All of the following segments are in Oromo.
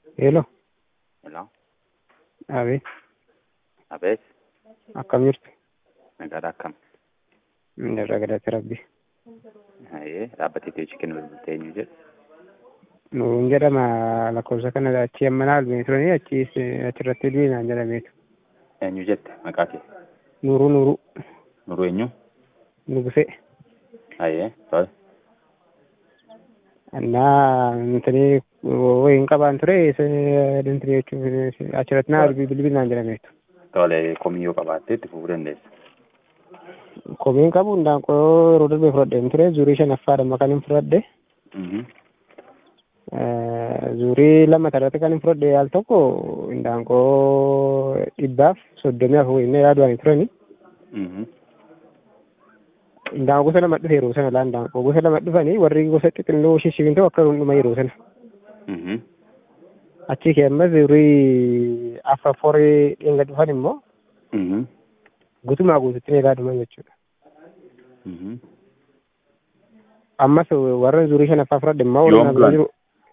Hello, Hello. Abe, Abeet. akkam jirtu? Nagaadha akkam. Irra gadatti rabbi. Dhaabbatee chicken bilbiltee eenyu jedhu. Nuun jedhama lakkoofsa kana achi amma naalbine turanii achirratti duwinaan jedhameetu. Eenyu jette maqaa kee? Nuruu Nuruu eenyu? Nugusee. Tole. Annaa intini wayiin qabaan ture intini jechuun achirratti naalbii bilbilinaan jedhameetu. Tole komiyyoo qabaattee itti fufuu dandeessa. Komiin qabu ndaanqoo yeroo darbee fudhadheen ture zuurii shanaffaadha kan hin fudhadhe. Zuurii lama irratti kan hin fudhadhe al tokko ndaanqoo 134 inni yaadu'anii turani. Ndaanqoo gosa lama dhufe yeroo sana laa ndaanqoo gosa lama dhufanii warri gosa xixinnoo shishibin ta'u akka dhuma yeroo sana. Achi keemma zuurii afraforii dhenga dhufan immoo gutumaa guututti meeqaa dhuman jechuudha. Ammas warra zuurii shanaffaa fudhadhe immoo waliin jiru.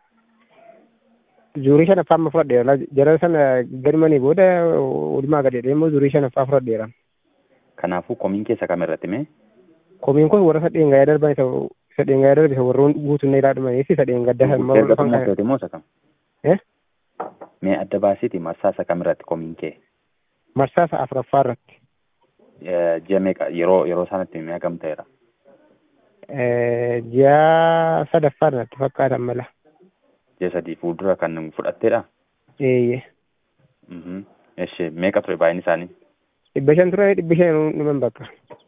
Zuurii shanaffaa amma fudhadheera. Jara sana galmanii booda walumaa gadi immoo zuurii shanaffaa fudhadheera. Kanaafuu komiin keessa kam irratti mee? Komiin kun warra sadheen gaa'ee darban isa dheengaa darbe isa warroon guutuun dheeraa dhumanii fi sadheen gadda immoo mee adda baasiiti marsaasa kam irratti komiin kee? Marsaasa afuraffaa irratti. Ji'a meeqa yeroo sanatti mee hagam ta'eera? Ji'a sadaffaa irratti fakkaatan mala. Ji'a sadii fuuldura kan fudhatteedha? Eeyyee. Eshi meeqa ture baay'inni isaanii? 500 ture 500 dhuman bakka.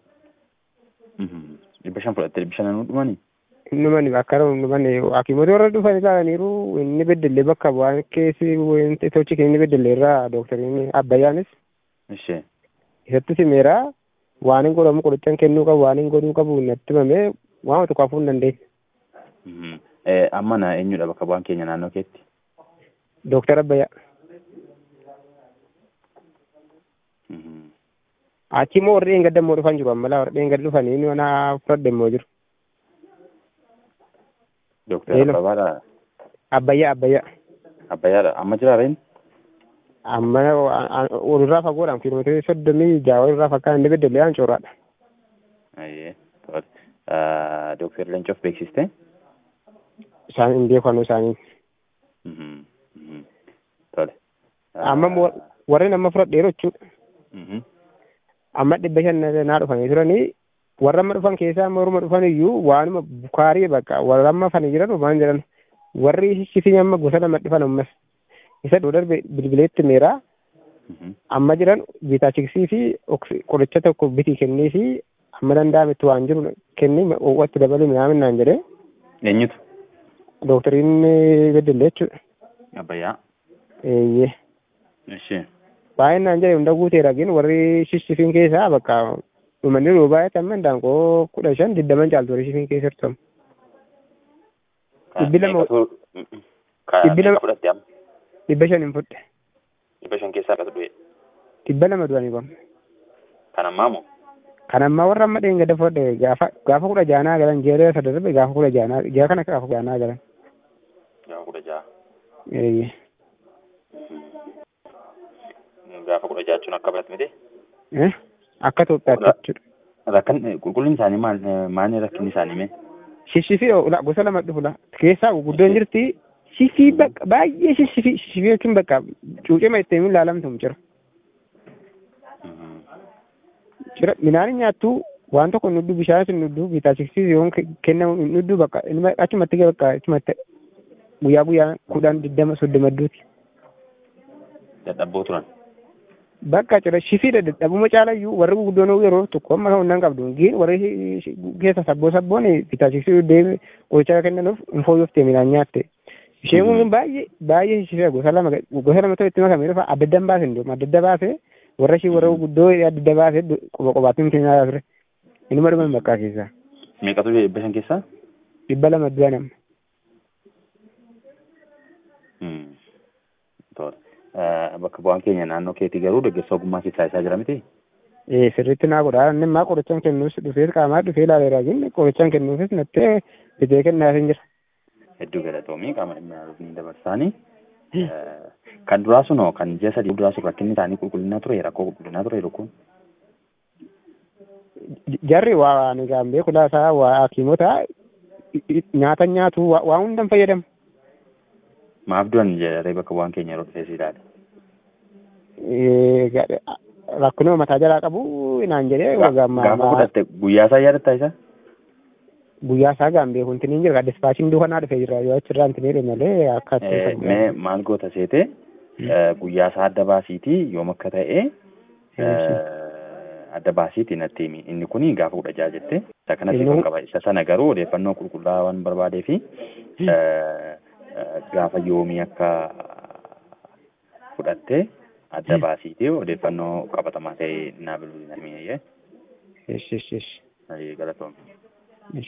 500 fudhattee 500 dhumanii? Dhumani akka dhumani hakiimota warra dhufan ilaalaniiru inni beddellee bakka bu'aan keessi wanti tochi inni beddellee irraa dooktoriin Abbayyaanis. Ishee. Isatti simeera waan hin godhamu qorichaan kennuu qabu waan hin godhuu qabu natti himamee waan tokko hafuu hin dandeenye. Amma na eenyudha bakka bu'aan keenya naannoo keetti? Dooktar Abbayyaa. Achi immoo warri dheengadda immoo dhufan jiru ammalaa warri dheengadda dhufanii inni mana fudhadhe immoo jiru. Dooktar Abbabaadha? Abbayyaa. Abbayyaadha. Amma jiraara inni? Amma walirraa fagoodhaan kiiloomeetirii 36 walirraa fakkaan inni beddellee aan cooraadha. Tole. Dooktar Leencoof beeksistee? Isaan hin beekanuu isaanii. Tole. Amma warreen amma fudhadheeru jechuudha. Amma 500 naa dhufanii turanii warra amma dhufan keessaa amma warra dhufan iyyuu waanuma bukaarii bakka warra amma fanii jiran waan jiran warri shifii amma gosa lama dhufan ammas isa darbe bilbileetti meeraa amma jiran viitaachiksii fi qoricha tokko bitii kennii fi amma danda'ametti waan jiru kennii watti dabalee midhaan naan jedhee. Eenyutu? Dooktoriin beddellee jechuudha. Abbayyaa. Eeyyee. Ishee. Baay'inaan jedhe hunda guuteera gin warri shifiin keessaa bakka dhumanni yeroo baay'ate amma ndaanqoo 15 20 caaltu warri shifiin keessa jirtu. Dhibba shan hin fudhe. 500 keessaa akkatu du'e? 200 du'anii qabu. Kan ammaa moo? Kan ammaa warra amma dheengadda fudhe gaafa 16 galan jeeree sada darbe gaafa 16 ji'a kana gaafa 16 galan. Gaafa 16. Eeyyee. Gaafa 16 jechuun akka biratti miti? Akka Itoophiyaatti jechuudha. Rakkan qulqullinni isaanii maali rakkinni isaanii mee? Shifii gosa lama dhufu keessaa guddoon jirti. Shifii bakka baay'ee shifii yookiin bakka cuucima ittiin ilaalamtu jira. Midhaan nyaattu waan tokko nudduu bishaan sun nudduu viitaachiksii yoo kennamu nudduu bakka achumatti bakka achumatti guyyaa 10 20 30 duuti. Dadhabboo turan. Bakka cira shifii dadhabuma caalayyuu warri guddoon yeroo tokko amma kan qabdu giin warri keessa sabboon viitaachiksii deebi qoricha kennanuuf hin fooyyofte midhaan nyaatte. Isheen kun baay'ee shifee gosa lama ta'e itti makamee dhufa adda baase adda baase warra ishee warra guddoo adda baase qobaatti miti nyaata ture. Inni dhuman bakkaa keessaa. Meeqatu 500 keessaa? 200 du'a nama. Tole. Bakka bu'aan keenya naannoo keetii garuu deeggarsa ogummaa keessaa isaa jira miti? Sirriitti naa godhaa inni immoo qorichaan kennuus dhufee qaamaa dhufee ilaaleera gin qorichaan kennuufis nattee bitee kennaaf hin jira. Hedduu galatoomii qaama dhimma yaaluuf ni dabarsaanii Kan duraa sunoo kan ji'a sadii duraa sun rakkinni isaanii qulqullinaa ture rakkoo qulqullinaa ture kun. Jarri waa ni gaambee kulaasaa waa hakiimota nyaata nyaatu waa hundan fayyadamu. Maaf du'an jedhee bakka bu'aan keenya yeroo dhufee siidaadha. Rakkunoo mataa jalaa qabu naan jedhee gaafa fudhatte guyyaa isaa yaadatta isa? Guyyaa isaa gaambee kun tiniin jira dispaachiin duufanaa dhufee jira yoo achirraa tiniin malee akka mee maal goota seete guyyaa isaa adda baasiitii yoom akka ta'e adda baasiitii natti himi inni kun gaafa 16 jette isa kanatti kan qaba isa sana garuu odeeffannoo qulqullaa'aa waan barbaadee fi gaafa yoomii akka fudhatte adda baasiitii odeeffannoo qabatamaa ta'e naa bilbilinaa himi. Yes. Galatoomne.